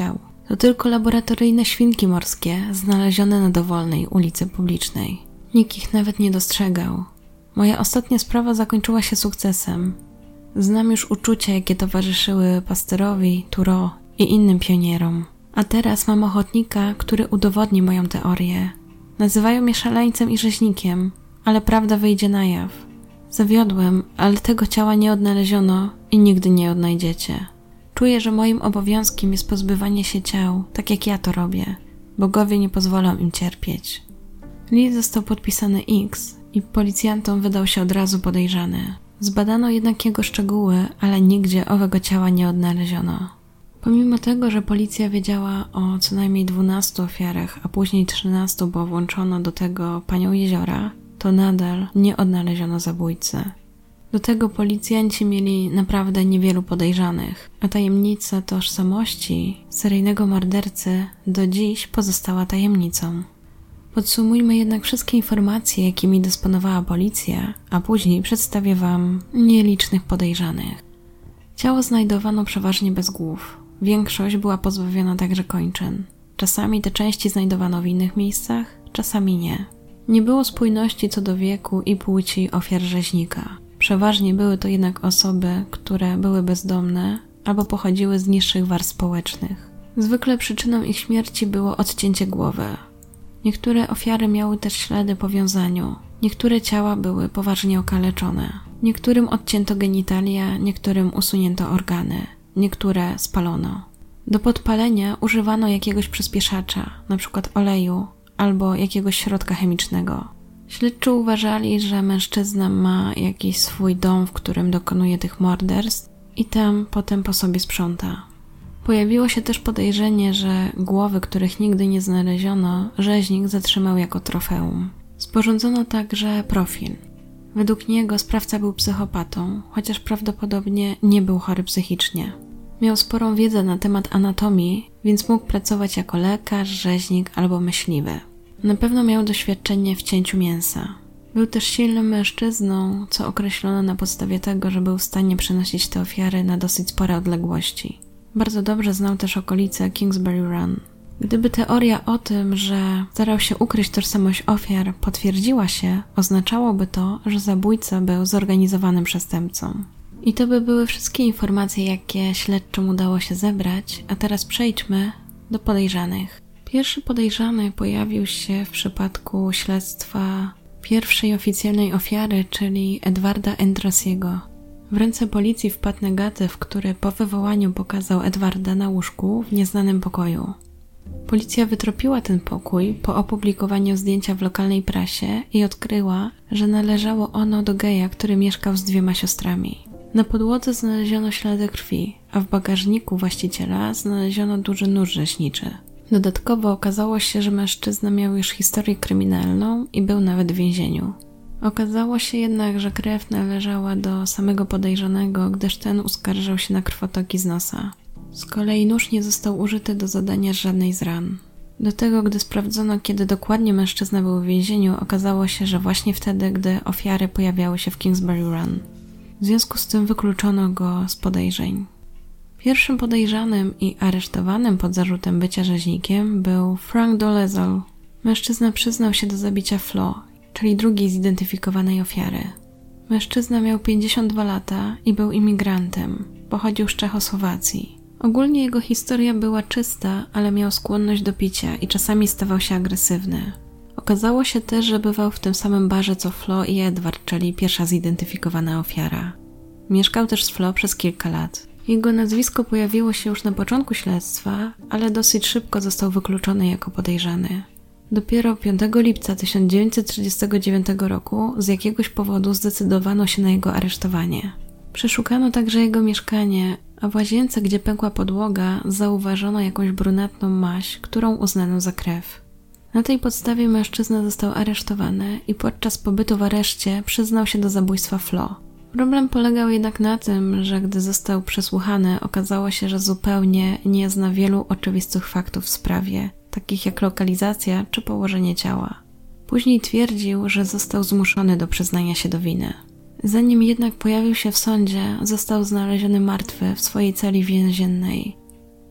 To tylko laboratoryjne świnki morskie znalezione na dowolnej ulicy publicznej. Nikt ich nawet nie dostrzegał. Moja ostatnia sprawa zakończyła się sukcesem. Znam już uczucia, jakie towarzyszyły Pasteurowi, Turreau i innym pionierom. A teraz mam ochotnika, który udowodni moją teorię. Nazywają mnie szaleńcem i rzeźnikiem, ale prawda wyjdzie na jaw. Zawiodłem, ale tego ciała nie odnaleziono i nigdy nie odnajdziecie. Czuję, że moim obowiązkiem jest pozbywanie się ciał, tak jak ja to robię. Bogowie nie pozwolą im cierpieć. List został podpisany X i policjantom wydał się od razu podejrzany. Zbadano jednak jego szczegóły, ale nigdzie owego ciała nie odnaleziono. Pomimo tego, że policja wiedziała o co najmniej dwunastu ofiarach, a później trzynastu, bo włączono do tego panią Jeziora, to nadal nie odnaleziono zabójcy. Do tego policjanci mieli naprawdę niewielu podejrzanych, a tajemnica tożsamości seryjnego mordercy do dziś pozostała tajemnicą. Podsumujmy jednak wszystkie informacje, jakimi dysponowała policja, a później przedstawię Wam nielicznych podejrzanych. Ciało znajdowano przeważnie bez głów. Większość była pozbawiona także kończyn. Czasami te części znajdowano w innych miejscach, czasami nie. Nie było spójności co do wieku i płci ofiar rzeźnika. Przeważnie były to jednak osoby, które były bezdomne albo pochodziły z niższych warstw społecznych. Zwykle przyczyną ich śmierci było odcięcie głowy. Niektóre ofiary miały też ślady po wiązaniu. Niektóre ciała były poważnie okaleczone. Niektórym odcięto genitalia, niektórym usunięto organy. Niektóre spalono. Do podpalenia używano jakiegoś przyspieszacza, np. oleju albo jakiegoś środka chemicznego. Śledczy uważali, że mężczyzna ma jakiś swój dom, w którym dokonuje tych morderstw i tam potem po sobie sprząta. Pojawiło się też podejrzenie, że głowy, których nigdy nie znaleziono, rzeźnik zatrzymał jako trofeum. Sporządzono także profil. Według niego sprawca był psychopatą, chociaż prawdopodobnie nie był chory psychicznie. Miał sporą wiedzę na temat anatomii, więc mógł pracować jako lekarz, rzeźnik albo myśliwy. Na pewno miał doświadczenie w cięciu mięsa. Był też silnym mężczyzną, co określono na podstawie tego, że był w stanie przenosić te ofiary na dosyć spore odległości. Bardzo dobrze znał też okolice Kingsbury Run. Gdyby teoria o tym, że starał się ukryć tożsamość ofiar, potwierdziła się, oznaczałoby to, że zabójca był zorganizowanym przestępcą. I to by były wszystkie informacje, jakie śledczym udało się zebrać, a teraz przejdźmy do podejrzanych. Pierwszy podejrzany pojawił się w przypadku śledztwa pierwszej oficjalnej ofiary, czyli Edwarda Andrassiego. W ręce policji wpadł negatyw, który po wywołaniu pokazał Edwarda na łóżku w nieznanym pokoju. Policja wytropiła ten pokój po opublikowaniu zdjęcia w lokalnej prasie i odkryła, że należało ono do geja, który mieszkał z dwiema siostrami. Na podłodze znaleziono ślady krwi, a w bagażniku właściciela znaleziono duży nóż rzeźniczy. Dodatkowo okazało się, że mężczyzna miał już historię kryminalną i był nawet w więzieniu. Okazało się jednak, że krew należała do samego podejrzanego, gdyż ten uskarżał się na krwotoki z nosa. Z kolei nóż nie został użyty do zadania żadnej z ran. Do tego, gdy sprawdzono, kiedy dokładnie mężczyzna był w więzieniu, okazało się, że właśnie wtedy, gdy ofiary pojawiały się w Kingsbury Run. W związku z tym wykluczono go z podejrzeń. Pierwszym podejrzanym i aresztowanym pod zarzutem bycia rzeźnikiem był Frank Dolezal. Mężczyzna przyznał się do zabicia Flo, czyli drugiej zidentyfikowanej ofiary. Mężczyzna miał pięćdziesiąt dwa lata i był imigrantem. Pochodził z Czechosłowacji. Ogólnie jego historia była czysta, ale miał skłonność do picia i czasami stawał się agresywny. Okazało się też, że bywał w tym samym barze co Flo i Edward, czyli pierwsza zidentyfikowana ofiara. Mieszkał też z Flo przez kilka lat. Jego nazwisko pojawiło się już na początku śledztwa, ale dosyć szybko został wykluczony jako podejrzany. Dopiero piątego lipca tysiąc dziewięćset trzydziestego dziewiątego roku z jakiegoś powodu zdecydowano się na jego aresztowanie. Przeszukano także jego mieszkanie, a w łazience, gdzie pękła podłoga, zauważono jakąś brunatną maź, którą uznano za krew. Na tej podstawie mężczyzna został aresztowany i podczas pobytu w areszcie przyznał się do zabójstwa Flo. Problem polegał jednak na tym, że gdy został przesłuchany, okazało się, że zupełnie nie zna wielu oczywistych faktów w sprawie, takich jak lokalizacja czy położenie ciała. Później twierdził, że został zmuszony do przyznania się do winy. Zanim jednak pojawił się w sądzie, został znaleziony martwy w swojej celi więziennej.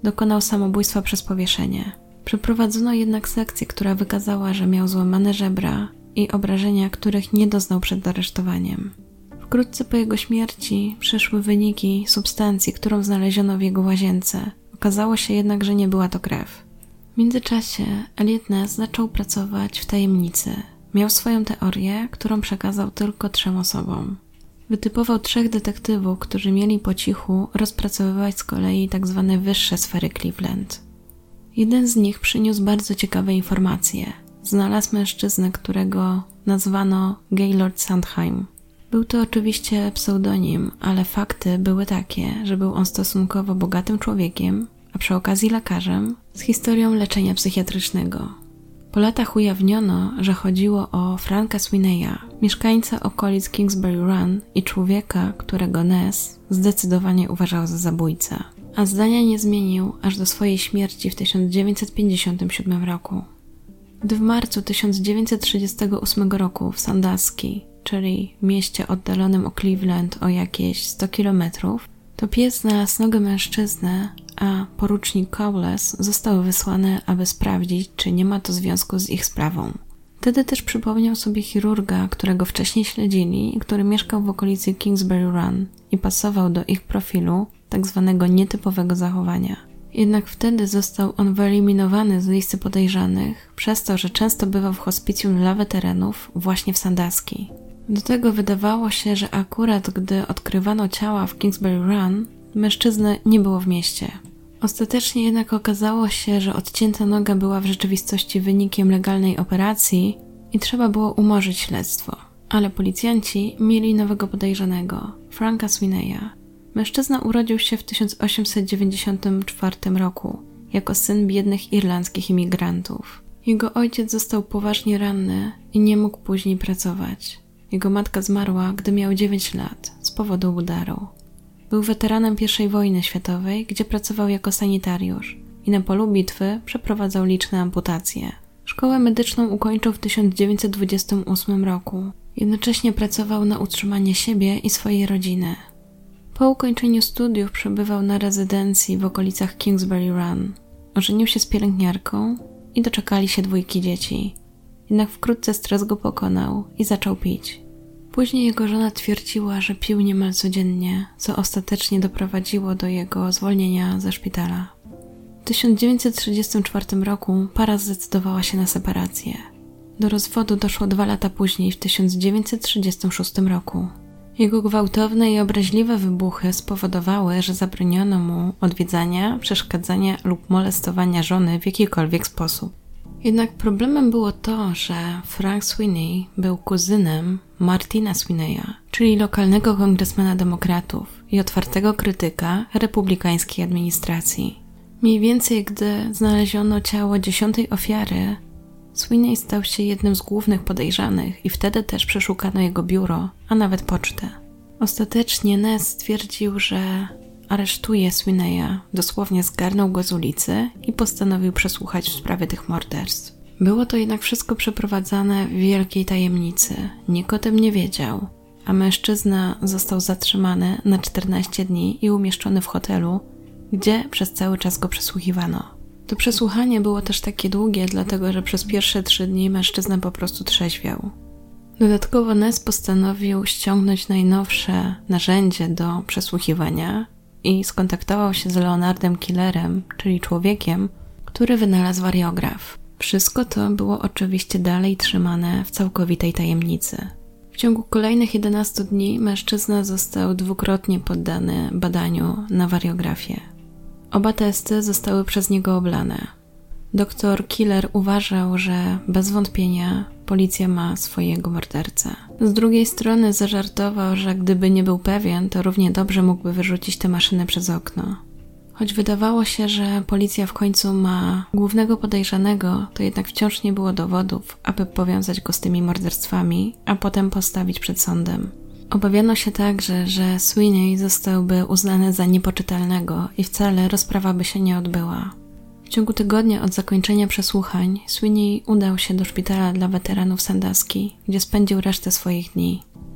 dokonał samobójstwa przez powieszenie. Przeprowadzono jednak sekcję, która wykazała, że miał złamane żebra i obrażenia, których nie doznał przed aresztowaniem. Wkrótce po jego śmierci przyszły wyniki substancji, którą znaleziono w jego łazience. Okazało się jednak, że nie była to krew. W międzyczasie Elliot Ness zaczął pracować w tajemnicy. Miał swoją teorię, którą przekazał tylko trzem osobom. Wytypował trzech detektywów, którzy mieli po cichu rozpracowywać z kolei tzw. wyższe sfery Cleveland. Jeden z nich przyniósł bardzo ciekawe informacje. Znalazł mężczyznę, którego nazwano Gaylord Sandheim. Był to oczywiście pseudonim, ale fakty były takie, że był on stosunkowo bogatym człowiekiem, a przy okazji lekarzem, z historią leczenia psychiatrycznego. Po latach ujawniono, że chodziło o Franka Swineya, mieszkańca okolic Kingsbury Run i człowieka, którego Ness zdecydowanie uważał za zabójcę, a zdania nie zmienił aż do swojej śmierci w tysiąc dziewięćset pięćdziesiątym siódmym roku. Gdy w marcu tysiąc dziewięćset trzydziestego ósmego roku w Sandusky, czyli mieście oddalonym od Cleveland o jakieś sto kilometrów, to pies znalazł nogę mężczyzny, a porucznik Cowles został wysłany, aby sprawdzić, czy nie ma to związku z ich sprawą. Wtedy też przypomniał sobie chirurga, którego wcześniej śledzili i który mieszkał w okolicy Kingsbury Run i pasował do ich profilu tak zwanego nietypowego zachowania. Jednak wtedy został on wyeliminowany z listy podejrzanych przez to, że często bywał w hospicjum dla weteranów właśnie w Sandusky. Do tego wydawało się, że akurat gdy odkrywano ciała w Kingsbury Run, mężczyzny nie było w mieście. Ostatecznie jednak okazało się, że odcięta noga była w rzeczywistości wynikiem legalnej operacji i trzeba było umorzyć śledztwo. Ale policjanci mieli nowego podejrzanego, Franka Swineya. Mężczyzna urodził się w tysiąc osiemset dziewięćdziesiątym czwartym roku jako syn biednych irlandzkich imigrantów. Jego ojciec został poważnie ranny i nie mógł później pracować. Jego matka zmarła, gdy miał dziewięć lat z powodu udaru. Był weteranem pierwszej wojny światowej, gdzie pracował jako sanitariusz i na polu bitwy przeprowadzał liczne amputacje. Szkołę medyczną ukończył w tysiąc dziewięćset dwudziestym ósmym roku. Jednocześnie pracował na utrzymanie siebie i swojej rodziny. Po ukończeniu studiów przebywał na rezydencji w okolicach Kingsbury Run. Ożenił się z pielęgniarką i doczekali się dwójki dzieci. Jednak wkrótce stres go pokonał i zaczął pić. Później jego żona twierdziła, że pił niemal codziennie, co ostatecznie doprowadziło do jego zwolnienia ze szpitala. W tysiąc dziewięćset trzydziestym czwartym roku para zdecydowała się na separację. Do rozwodu doszło dwa lata później, w tysiąc dziewięćset trzydziestym szóstym roku. Jego gwałtowne i obraźliwe wybuchy spowodowały, że zabroniono mu odwiedzania, przeszkadzania lub molestowania żony w jakikolwiek sposób. Jednak problemem było to, że Frank Sweeney był kuzynem Martina Sweeneya, czyli lokalnego kongresmena demokratów i otwartego krytyka republikańskiej administracji. Mniej więcej gdy znaleziono ciało dziesiątej ofiary, Sweeney stał się jednym z głównych podejrzanych i wtedy też przeszukano jego biuro, a nawet pocztę. Ostatecznie Ness stwierdził, że aresztuje Sweeneya, dosłownie zgarnął go z ulicy i postanowił przesłuchać w sprawie tych morderstw. Było to jednak wszystko przeprowadzane w wielkiej tajemnicy. Nikt o tym nie wiedział, a mężczyzna został zatrzymany na czternaście dni i umieszczony w hotelu, gdzie przez cały czas go przesłuchiwano. To przesłuchanie było też takie długie, dlatego że przez pierwsze trzy dni mężczyzna po prostu trzeźwiał. Dodatkowo Ness postanowił ściągnąć najnowsze narzędzie do przesłuchiwania i skontaktował się z Leonardem Killerem, czyli człowiekiem, który wynalazł wariograf. Wszystko to było oczywiście dalej trzymane w całkowitej tajemnicy. W ciągu kolejnych jedenastu dni mężczyzna został dwukrotnie poddany badaniu na wariografię. Oba testy zostały przez niego oblane. Doktor Killer uważał, że bez wątpienia policja ma swojego mordercę. Z drugiej strony zażartował, że gdyby nie był pewien, to równie dobrze mógłby wyrzucić tę maszynę przez okno. Choć wydawało się, że policja w końcu ma głównego podejrzanego, to jednak wciąż nie było dowodów, aby powiązać go z tymi morderstwami, a potem postawić przed sądem. Obawiano się także, że Sweeney zostałby uznany za niepoczytalnego i wcale rozprawa by się nie odbyła. W ciągu tygodnia od zakończenia przesłuchań Sweeney udał się do szpitala dla weteranów Sandusky, gdzie spędził resztę swoich dni.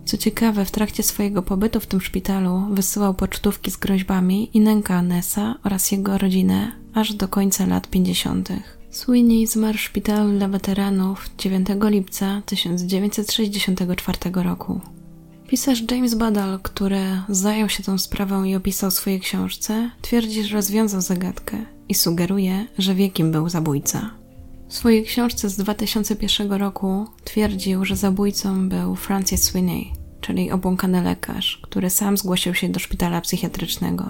Co ciekawe, w trakcie swojego pobytu w tym szpitalu wysyłał pocztówki z groźbami i nękał Nessa oraz jego rodzinę aż do końca lat pięćdziesiątych. Sweeney zmarł w szpitalu dla weteranów dziewiątego lipca tysiąc dziewięćset sześćdziesiątego czwartego roku. Pisarz James Badal, który zajął się tą sprawą i opisał w swojej książce, twierdzi, że rozwiązał zagadkę i sugeruje, że wie, kim był zabójca. W swojej książce z dwa tysiące pierwszego roku twierdził, że zabójcą był Francis Sweeney, czyli obłąkany lekarz, który sam zgłosił się do szpitala psychiatrycznego.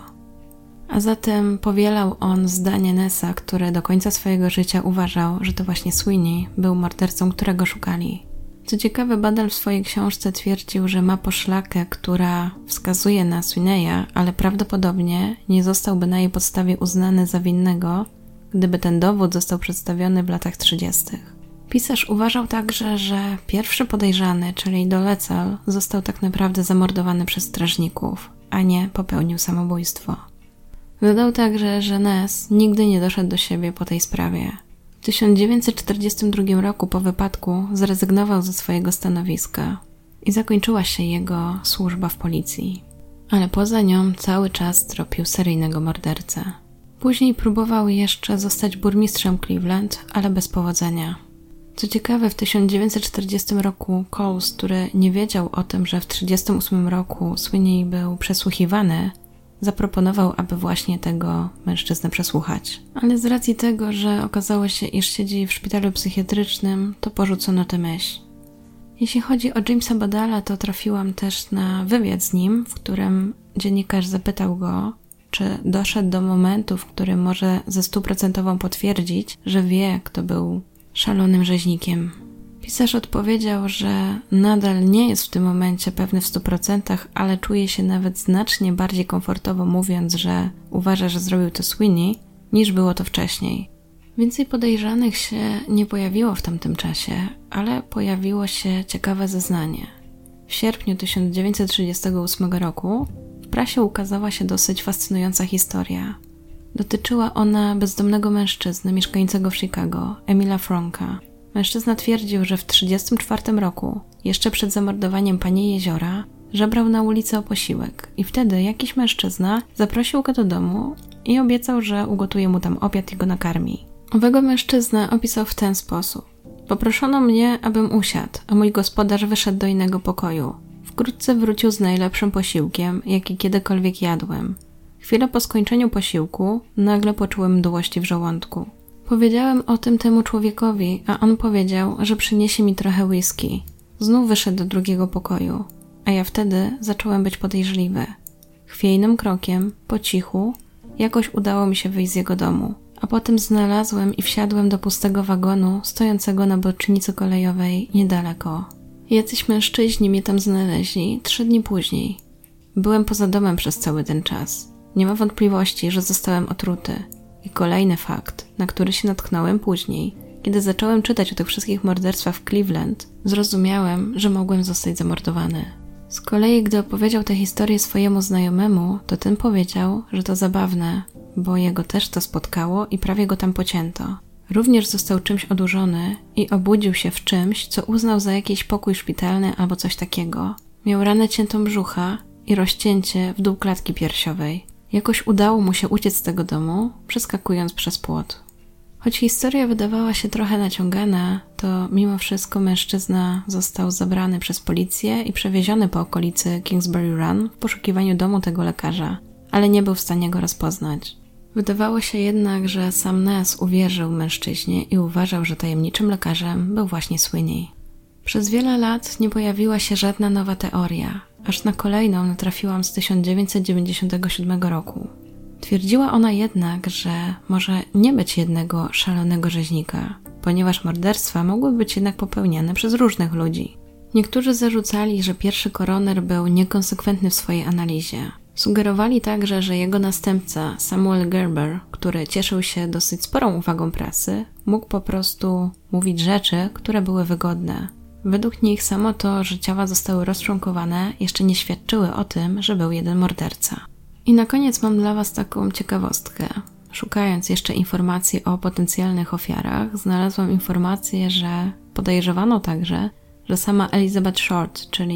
A zatem powielał on zdanie Nessa, który do końca swojego życia uważał, że to właśnie Sweeney był mordercą, którego szukali. Co ciekawe, Badal w swojej książce twierdził, że ma poszlakę, która wskazuje na Sweeneya, ale prawdopodobnie nie zostałby na jej podstawie uznany za winnego, gdyby ten dowód został przedstawiony w latach trzydziestych. Pisarz uważał także, że pierwszy podejrzany, czyli Dolezal, został tak naprawdę zamordowany przez strażników, a nie popełnił samobójstwo. Dodał także, że Ness nigdy nie doszedł do siebie po tej sprawie. W tysiąc dziewięćset czterdziestym drugim roku po wypadku zrezygnował ze swojego stanowiska i zakończyła się jego służba w policji. Ale poza nią cały czas tropił seryjnego mordercę. Później próbował jeszcze zostać burmistrzem Cleveland, ale bez powodzenia. Co ciekawe, w tysiąc dziewięćset czterdziestym roku Coles, który nie wiedział o tym, że w tysiąc dziewięćset trzydziestym ósmym roku Sweeney był przesłuchiwany, zaproponował, aby właśnie tego mężczyznę przesłuchać. Ale z racji tego, że okazało się, iż siedzi w szpitalu psychiatrycznym, to porzucono tę myśl. Jeśli chodzi o Jamesa Badala, to trafiłam też na wywiad z nim, w którym dziennikarz zapytał go, czy doszedł do momentu, w którym może ze stuprocentową potwierdzić, że wie, kto był szalonym rzeźnikiem. Pisarz odpowiedział, że nadal nie jest w tym momencie pewny w stu procentach, ale czuje się nawet znacznie bardziej komfortowo mówiąc, że uważa, że zrobił to Sweeney, niż było to wcześniej. Więcej podejrzanych się nie pojawiło w tamtym czasie, ale pojawiło się ciekawe zeznanie. W sierpniu tysiąc dziewięćset trzydziestego ósmego roku w prasie ukazała się dosyć fascynująca historia. Dotyczyła ona bezdomnego mężczyzny mieszkającego w Chicago, Emila Franka. Mężczyzna twierdził, że w tysiąc dziewięćset trzydziestym czwartym roku, jeszcze przed zamordowaniem pani Jeziora, żebrał na ulicy o posiłek i wtedy jakiś mężczyzna zaprosił go do domu i obiecał, że ugotuje mu tam obiad i go nakarmi. Owego mężczyznę opisał w ten sposób. Poproszono mnie, abym usiadł, a mój gospodarz wyszedł do innego pokoju. Wkrótce wrócił z najlepszym posiłkiem, jaki kiedykolwiek jadłem. Chwilę po skończeniu posiłku nagle poczułem mdłości w żołądku. Powiedziałem o tym temu człowiekowi, a on powiedział, że przyniesie mi trochę whisky. Znów wyszedł do drugiego pokoju, a ja wtedy zacząłem być podejrzliwy. Chwiejnym krokiem, po cichu, jakoś udało mi się wyjść z jego domu, a potem znalazłem i wsiadłem do pustego wagonu stojącego na bocznicy kolejowej niedaleko. Jacyś mężczyźni mnie tam znaleźli trzy dni później. Byłem poza domem przez cały ten czas. Nie ma wątpliwości, że zostałem otruty. I kolejny fakt, na który się natknąłem później, kiedy zacząłem czytać o tych wszystkich morderstwach w Cleveland, zrozumiałem, że mogłem zostać zamordowany. Z kolei, gdy opowiedział tę historię swojemu znajomemu, to ten powiedział, że to zabawne, bo jego też to spotkało i prawie go tam pocięto. Również został czymś odurzony i obudził się w czymś, co uznał za jakiś pokój szpitalny albo coś takiego. Miał ranę ciętą brzucha i rozcięcie w dół klatki piersiowej. Jakoś udało mu się uciec z tego domu, przeskakując przez płot. Choć historia wydawała się trochę naciągana, to mimo wszystko mężczyzna został zabrany przez policję i przewieziony po okolicy Kingsbury Run w poszukiwaniu domu tego lekarza, ale nie był w stanie go rozpoznać. Wydawało się jednak, że sam Ness uwierzył mężczyźnie i uważał, że tajemniczym lekarzem był właśnie Sweeney. Przez wiele lat nie pojawiła się żadna nowa teoria, aż na kolejną natrafiłam z tysiąc dziewięćset dziewięćdziesiątego siódmego roku. Twierdziła ona jednak, że może nie być jednego szalonego rzeźnika, ponieważ morderstwa mogły być jednak popełniane przez różnych ludzi. Niektórzy zarzucali, że pierwszy koroner był niekonsekwentny w swojej analizie. Sugerowali także, że jego następca Samuel Gerber, który cieszył się dosyć sporą uwagą prasy, mógł po prostu mówić rzeczy, które były wygodne. Według nich samo to, że ciała zostały rozczłonkowane, jeszcze nie świadczyły o tym, że był jeden morderca. I na koniec mam dla Was taką ciekawostkę. Szukając jeszcze informacji o potencjalnych ofiarach, znalazłam informację, że podejrzewano także, że sama Elizabeth Short, czyli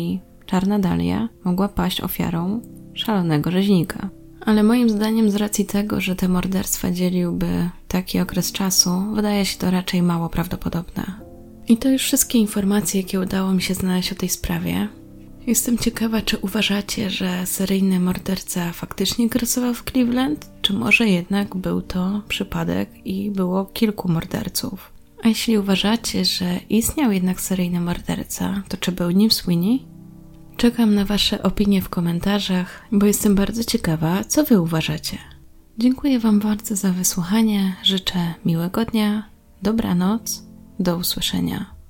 Czarna Dalia mogła paść ofiarą szalonego rzeźnika. Ale moim zdaniem z racji tego, że te morderstwa dzieliłby taki okres czasu, wydaje się to raczej mało prawdopodobne. I to już wszystkie informacje, jakie udało mi się znaleźć o tej sprawie. Jestem ciekawa, czy uważacie, że seryjny morderca faktycznie grasował w Cleveland, czy może jednak był to przypadek i było kilku morderców. A jeśli uważacie, że istniał jednak seryjny morderca, to czy był nim Sweeney? Czekam na wasze opinie w komentarzach, bo jestem bardzo ciekawa, co wy uważacie. Dziękuję wam bardzo za wysłuchanie, życzę miłego dnia, dobranoc, do usłyszenia.